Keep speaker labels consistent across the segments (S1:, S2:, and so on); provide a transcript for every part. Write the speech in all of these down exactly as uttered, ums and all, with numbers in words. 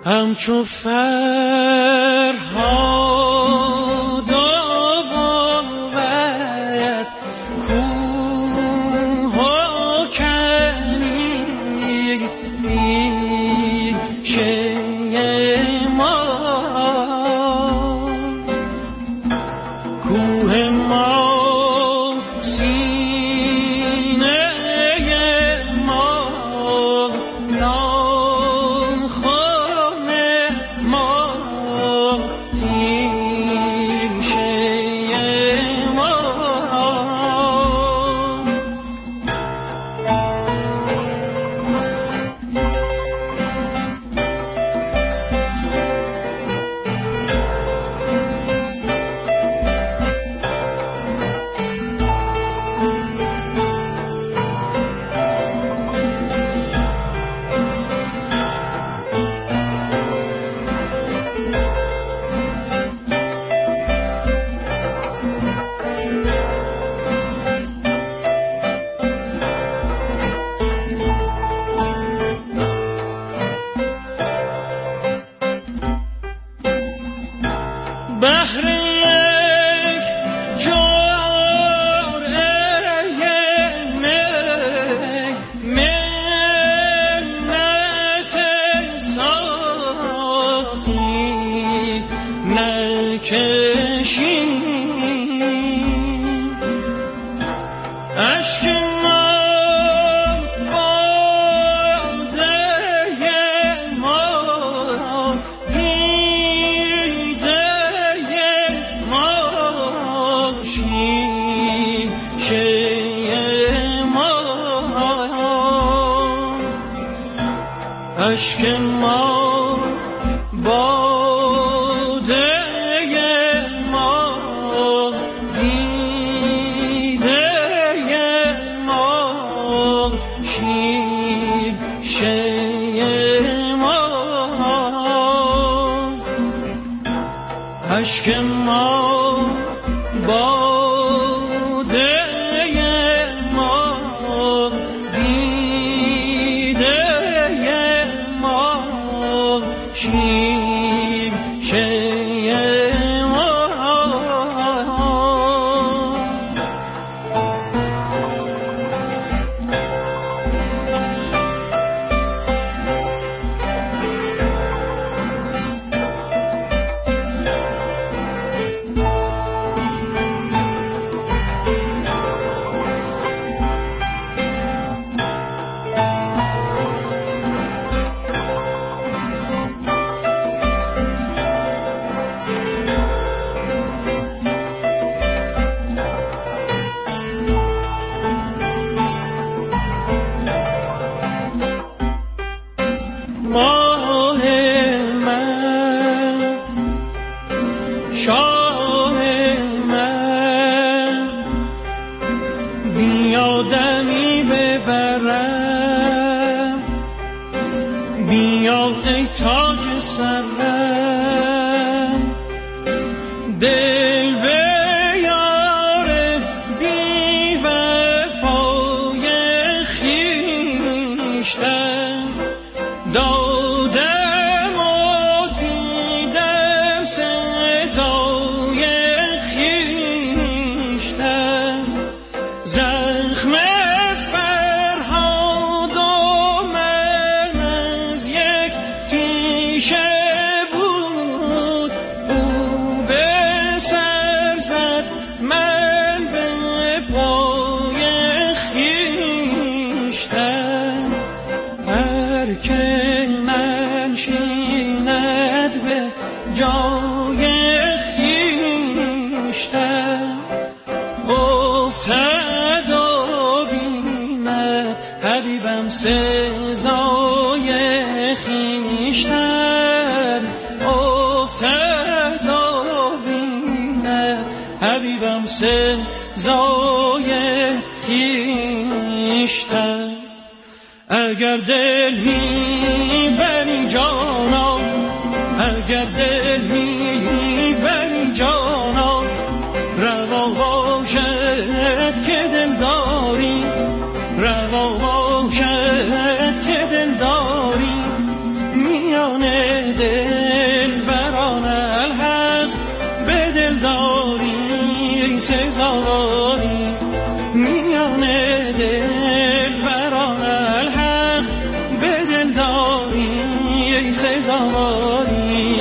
S1: همچو فرهاد آباد کوه و کنی پیشه ما کوه ما بهر یک جرعه می منت ساقی نکشیم اشک اشک ما باده ما دیده ما شیشه ما اشک ما باده ما دیده شیشه ما ماه من شاه من بیادمی ببرم بیا ای تاج سرم دل به یار بی وفای خویشتن دادم و دیدم سزای خویشتن زخم فرهاد و من از یک تیشه بود او به سر زد من به پای خویشتن هر که ننشیند به جای خویشتن افتد و بیند حبیبم سزای خویشتن افتد و بیند حبیبم سزای خویشتن اگر دل میبری جانا اگر دل میبری جانا روا باشد که دل داری روا باشد که دل داری میانه دل بران الحق به دل داری سزاواری میان دل بران الحق به دل داری سزاواری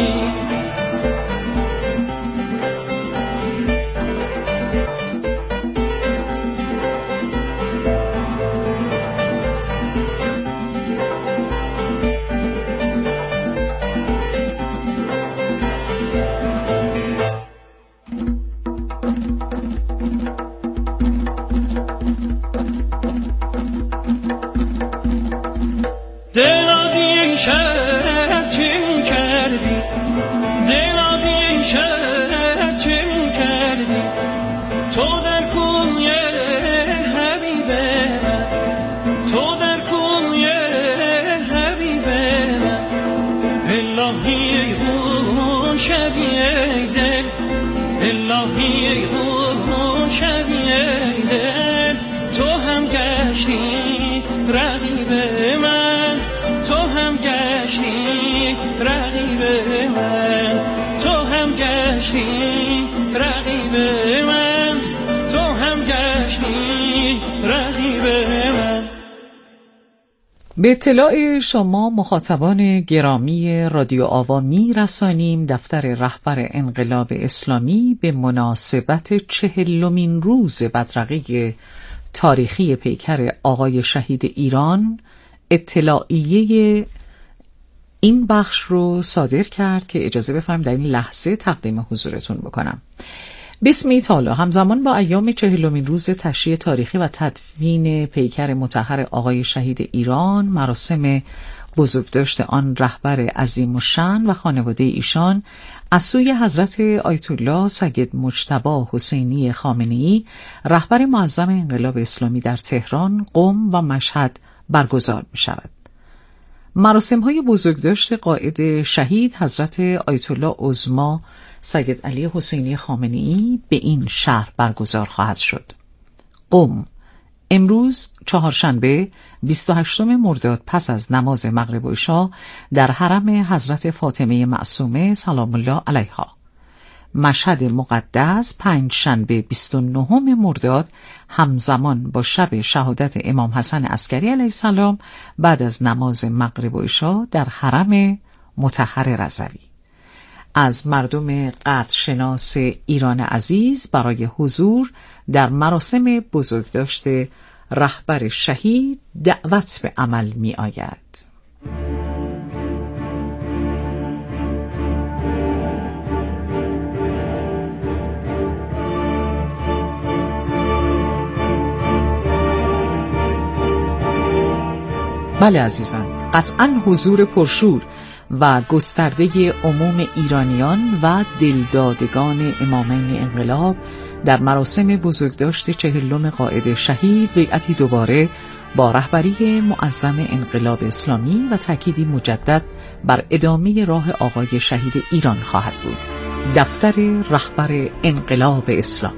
S1: دلا بی شرط چه می کردی دلا بی شرط چه می کردی تو در کوی حبیب من تو در کوی حبیب من الهی خون شوی ای دل الهی خون شوی ای دل تو هم گشتی رقیب من تو هم گشتی رقیب من تو هم گشتی رقیب من تو هم گشتی رقیب من.
S2: به اطلاع شما مخاطبان گرامی رادیو آوا می رسانیم دفتر رهبر انقلاب اسلامی به مناسبت چهلمین روز بدرقه تاریخی پیکر آقای شهید ایران اطلاعیه این بخش رو صادر کرد که اجازه بفرمایید در این لحظه تقدیم حضورتون بکنم. بسم تعالی همزمان با ایام چهلمین روز تشییع تاریخی و تدفین پیکر مطهر آقای شهید ایران، مراسم بزرگداشت آن رهبر عظیم الشأن و خانواده ایشان از سوی حضرت آیت الله سید مجتبی حسینی خامنه‌ای رهبر معظم انقلاب اسلامی در تهران، قم و مشهد برگزار می شود. مراسم های بزرگداشت قائد شهید حضرت آیت الله عظما سید علی حسینی خامنه‌ای به این شهر برگزار خواهد شد. قم امروز چهارشنبه بیست و هشتم مرداد پس از نماز مغرب و عشا در حرم حضرت فاطمه معصومه سلام الله علیها. مشهد مقدس پنجشنبه بیست و نهم مرداد همزمان با شب شهادت امام حسن عسکری علیه السلام بعد از نماز مغرب و عشا در حرم مطهر رضوی. از مردم قدرشناس ایران عزیز برای حضور در مراسم بزرگداشت رهبر شهید دعوت به عمل می آید. بله عزیزان، قطعاً حضور پرشور و گسترده عموم ایرانیان و دلدادگان امامین انقلاب در مراسم بزرگداشت چهلم قائد شهید بیعتی دوباره با رهبری معظم انقلاب اسلامی و تأکیدی مجدد بر ادامه راه آقای شهید ایران خواهد بود. دفتر رهبر انقلاب اسلامی.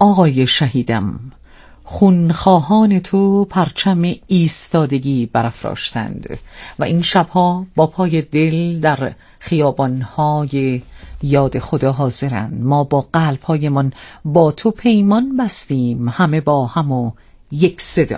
S2: آقای شهیدم، خونخواهان تو پرچم ایستادگی برافراشتند و این شبها با پای دل در خیابانهای یاد خدا حاضرند. ما با قلبهایمان با تو پیمان بستیم، همه با هم و یک صدا.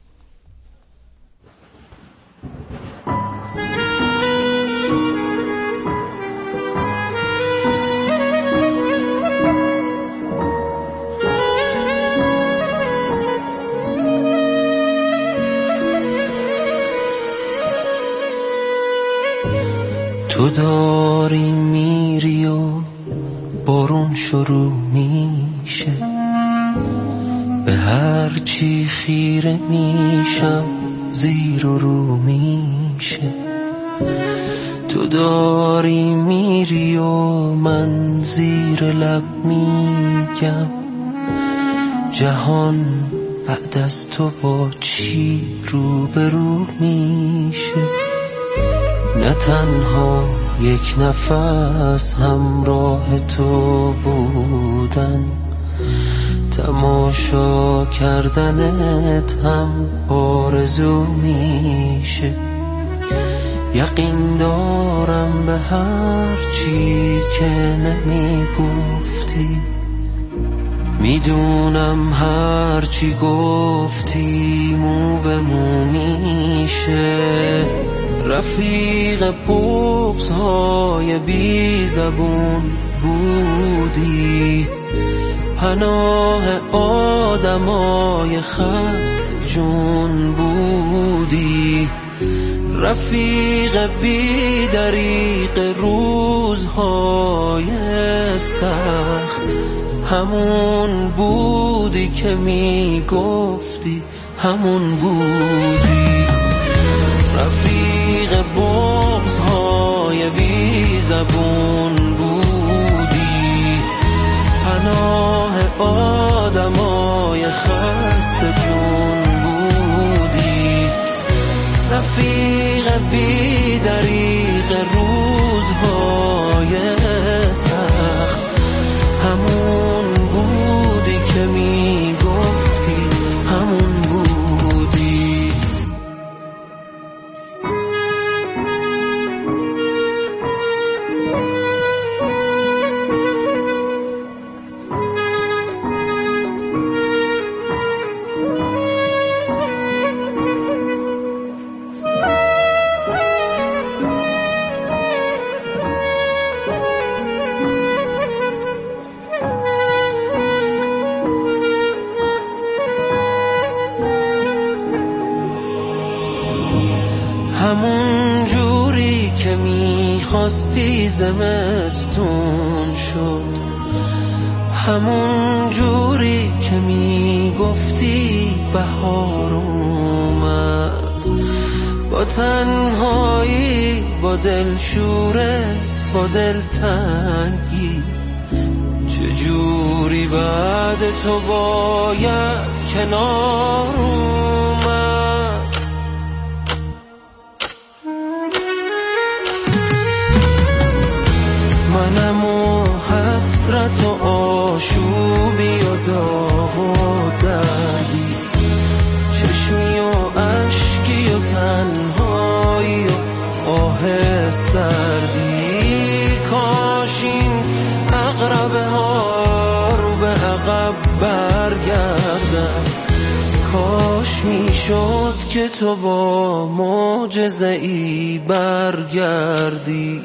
S3: تو داری میری و بارون شروع میشه، به هر چی خیره میشم زیر و رو میشه. تو داری میری و من زیر لب میگم جهان بعد از تو با چی رو به رو میشه. نه تنها یک نفس همراه تو بودن، تماشا کردنت هم آرزو میشه. یقین دارم به هر چی که نمی گفتی، میدونم هر چی گفتی مو به مو میشه. رفیق بغض های بی زبون بودی، پناه آدمای خست جون بودی. رفیق بی دریق روزهای سخت، همون بودی که می گفتی، همون بودی. رفیق بغض های بی زبون بودی، پناه آدمای خسته جون بودی. رفیق بی دریق روزهای سخت، همون بودی که می گفتی، همون بودی. همون جوری که میخواستی زمستون شد، همون جوری که میگفتی بهار اومد. با تنهایی، با دلشوره، با دلتنگی، چجوری بعد تو باید کنار اومد. منم و حسرت و آشوبی و داغ و دردی، چشمی و اشکی و تنهایی و آه سردی. کاش این عقربه ها رو به عقب برگردن، کاش میشد که تو با معجزه ای برگردی.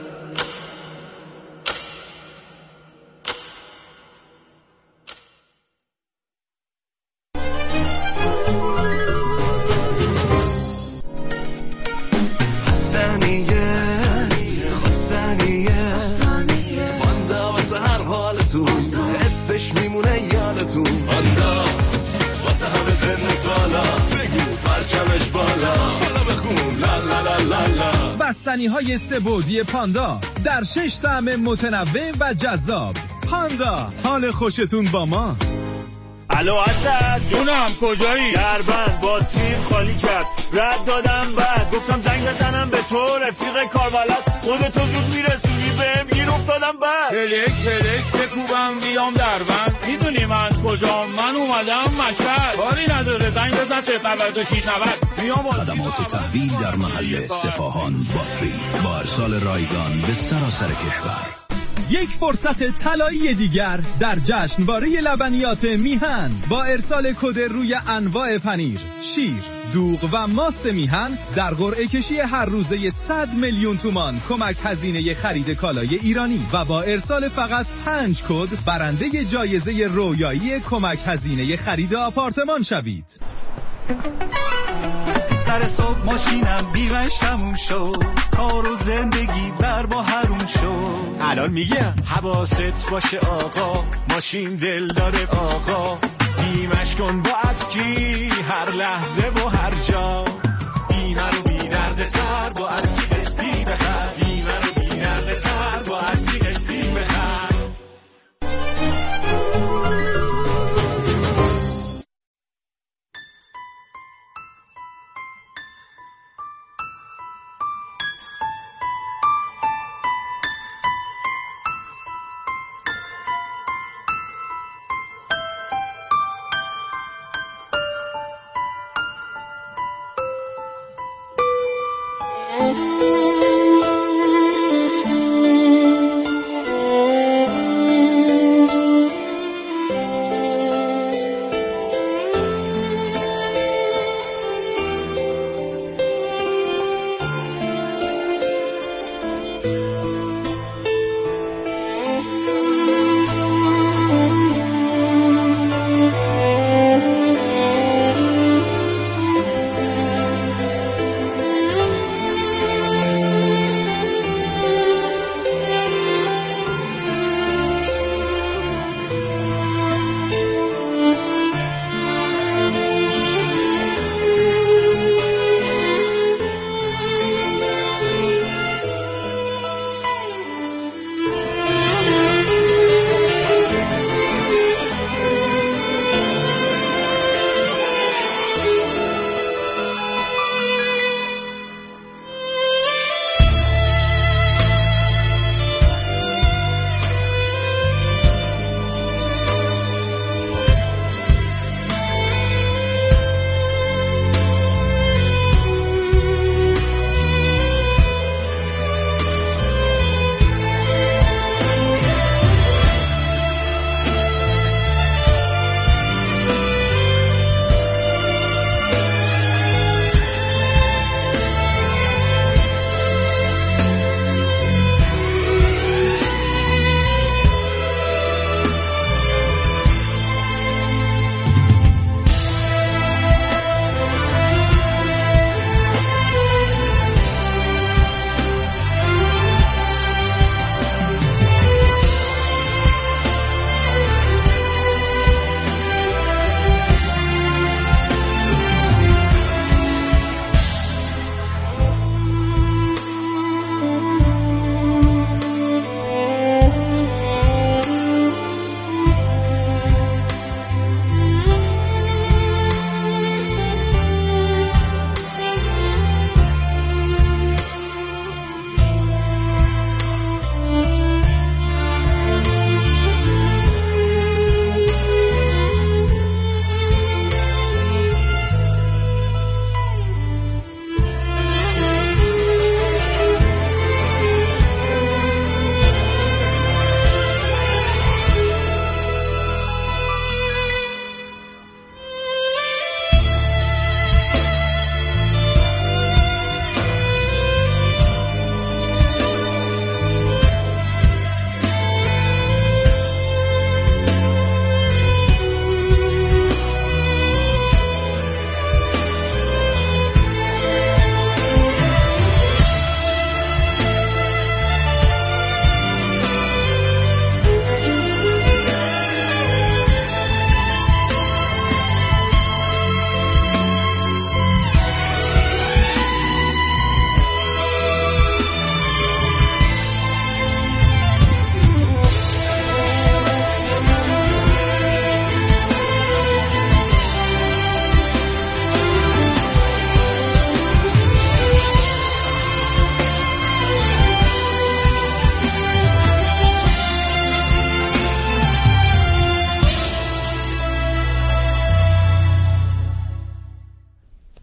S4: حسش میمونه یادتون، آندا واسه همه سن سالا، بگو پرچمش بالا، بالا بخون لا لا لا لا لا.
S5: بستنی های سه بعدی پاندا در شش طعم متنوع و جذاب. پاندا، حال خوشتون با ما.
S6: الو اسد جونم، کجایی؟ دربند باتریم خالی کرد، رد دادم بعد گفتم زنگ بزنم به تو، رفیق کاربلد خودتو زود میرسونی بهم. گیر افتادم بعد هلک هلک بکوبم بیام در بند میدونی من کجا من اومدم مشهد کاری نداره زنگ بزن صفر نود و شش نود میام
S7: خدمات تحویل در محل سپاهان باتری با ارسال رایگان به سراسر کشور.
S5: یک فرصت طلایی دیگر در جشنواره لبنیات میهن با ارسال کد روی انواع پنیر، شیر، دوغ و ماست میهن در قرعه کشی هر روزه صد میلیون تومان کمک هزینه خرید کالای ایرانی و با ارسال فقط پنج کد برنده جایزه رویایی کمک هزینه خرید آپارتمان شوید.
S8: سر صبح ماشینم بیمش تموم شد، کار و زندگی بر ما حروم شد.
S9: الان میگم حواست باشه آقا، ماشین دل داره آقا، بیمش کن با اسکی هر لحظه و هر جا. بیمه رو بی درد سر با اسکی قسطی بخر، بیمه رو بی درد سر با اسکی قسطی بخر.
S10: Thank you.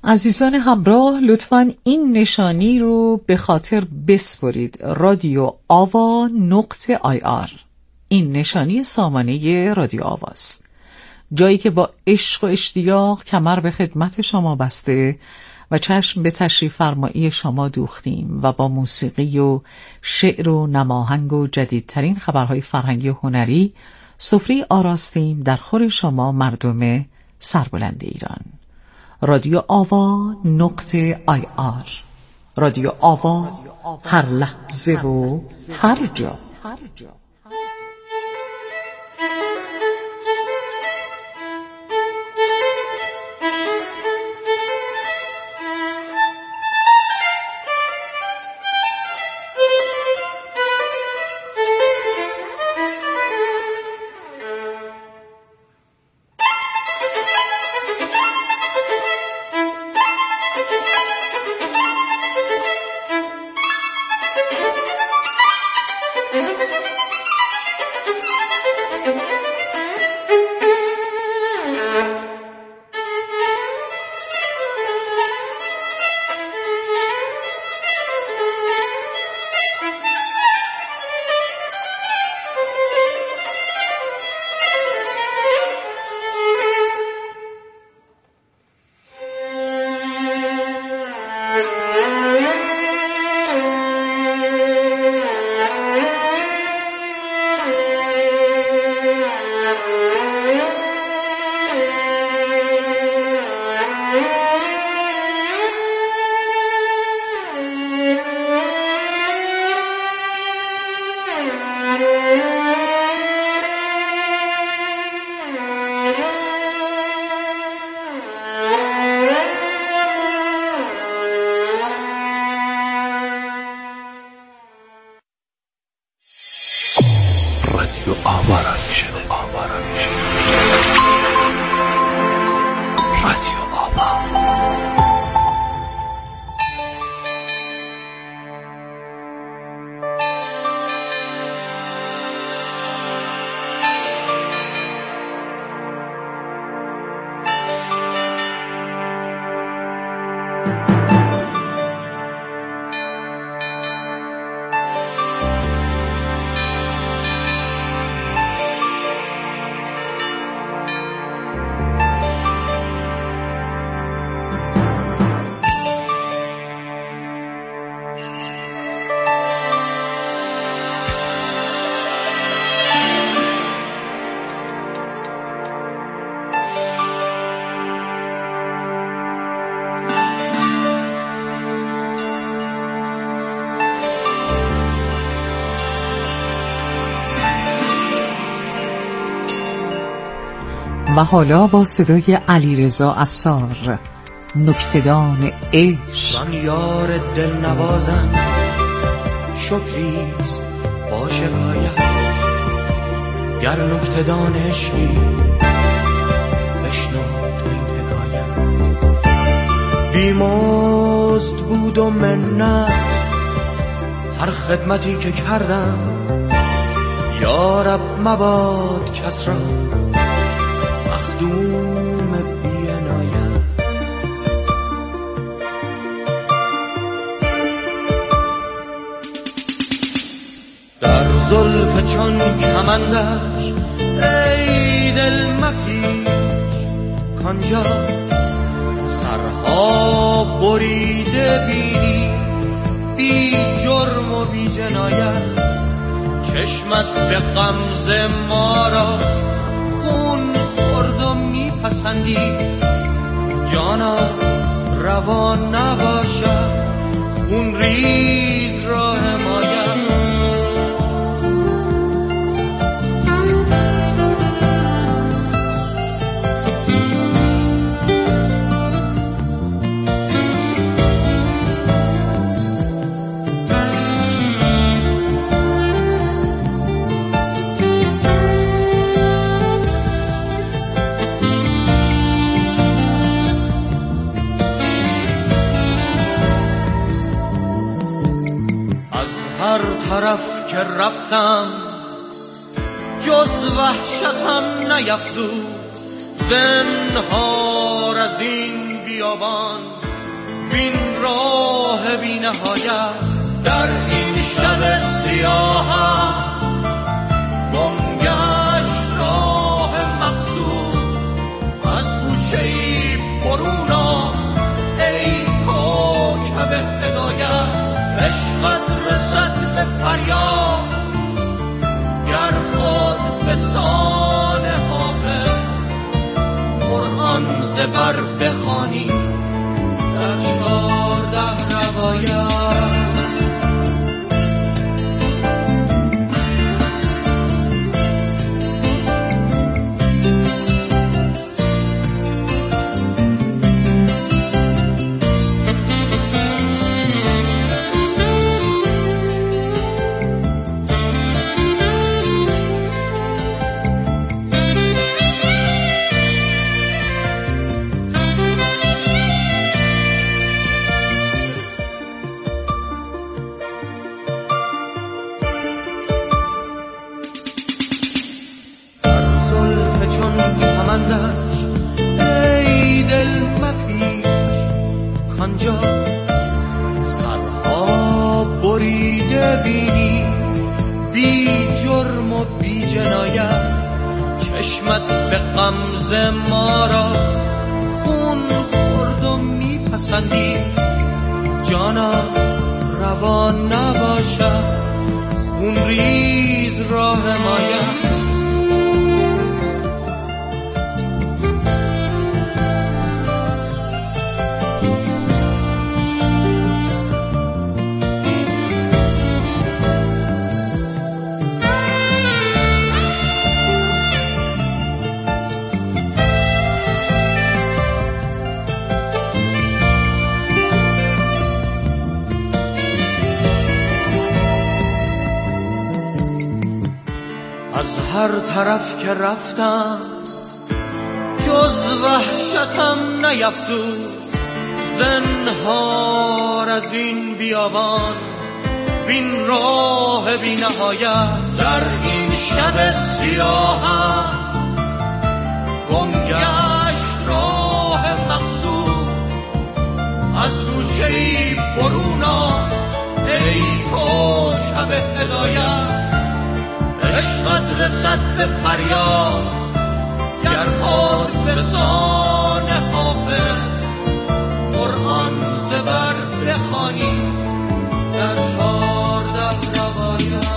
S2: عزیزان همراه، لطفاً این نشانی رو به خاطر بسپرید: رادیو آوا نقطه آی آر. این نشانی سامانه رادیو آواست، جایی که با عشق و اشتیاق کمر به خدمت شما بسته و چشم به تشریف فرمایی شما دوختیم و با موسیقی و شعر و نماهنگ و جدیدترین خبرهای فرهنگی و هنری سفره آراستیم در خور شما مردم سربلند ایران. رادیو آوا نقطه آی آر. رادیو آوا، هر لحظه و هر جا.
S7: رادیو آوا را میشنه. آوا را میشنه. رادیو آوا.
S2: و حالا با صدای علیرضا عصار، نکته‌دان عشق.
S3: من یار دل نوازم، شکریست با شکایت، گر نکته‌دان عشقی بشنو تو این حکایت. بیمزد بود و منت هر خدمتی که کردم، یارب مباد کس را مخدوم بی عنایت. در زلف چون کمندش ای دل مپیچ، کانجا سرها بریده بینی بی جرم و بی جنایت. چشمت به غمزه ما را خون خورد و میپسندی، جانا روا نباشد خون ریز را حمایت. هر طرف که رفتم جز وحشتم نیفزود، زنهار از این بیابان وین راه بی نهایت در این شب سیاهم گم گشت راه مقصود از گوشه‌ای برون آ ای کوکب هدایت عشقت رسد به فریاد گر خود به سان حافظ قرآن زبر بخوانی در چهارده روایت ای دل مپیچ کانجا سرها بریده بینی بی جرم و بی جنایت چشمت به غمزه ما را خون خورد و میپسندی جانا روان نباشد خون ریز راه حمایت از هر طرف که رفتم جز وحشتم نیفزود زنهار از این بیابان وین راه بی نهایت در این شب سیاهم گم گشت راه مقصود از گوشه‌ای برون آ ای کوکب هدایت عشقت رسد به فریاد گر خود به سان حافظ قرآن زبر بخوانی در چهارده روایت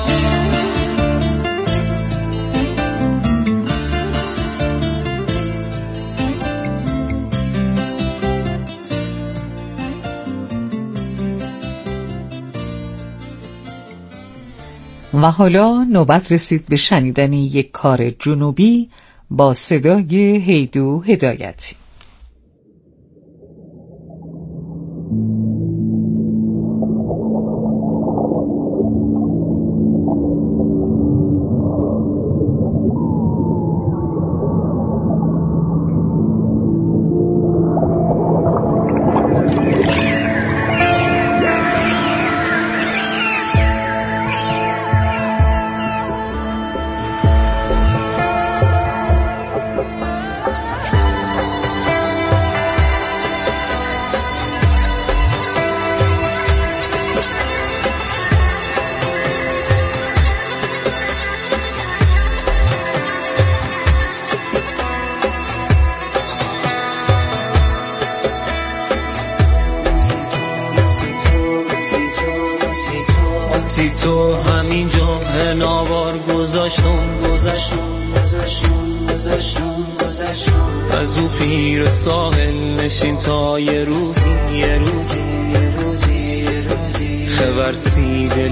S2: و حالا نوبت رسید به شنیدن یک کار جنوبی با صدای هیدو هدایتی.
S3: سی تو همین جا ناوار گذاشتم گذاشتم گذاشتم گذاشتم گذاشتم از او پیر ساحل نشین تا یه روزی یه روزی یه روزی یه روزی خبر سی دل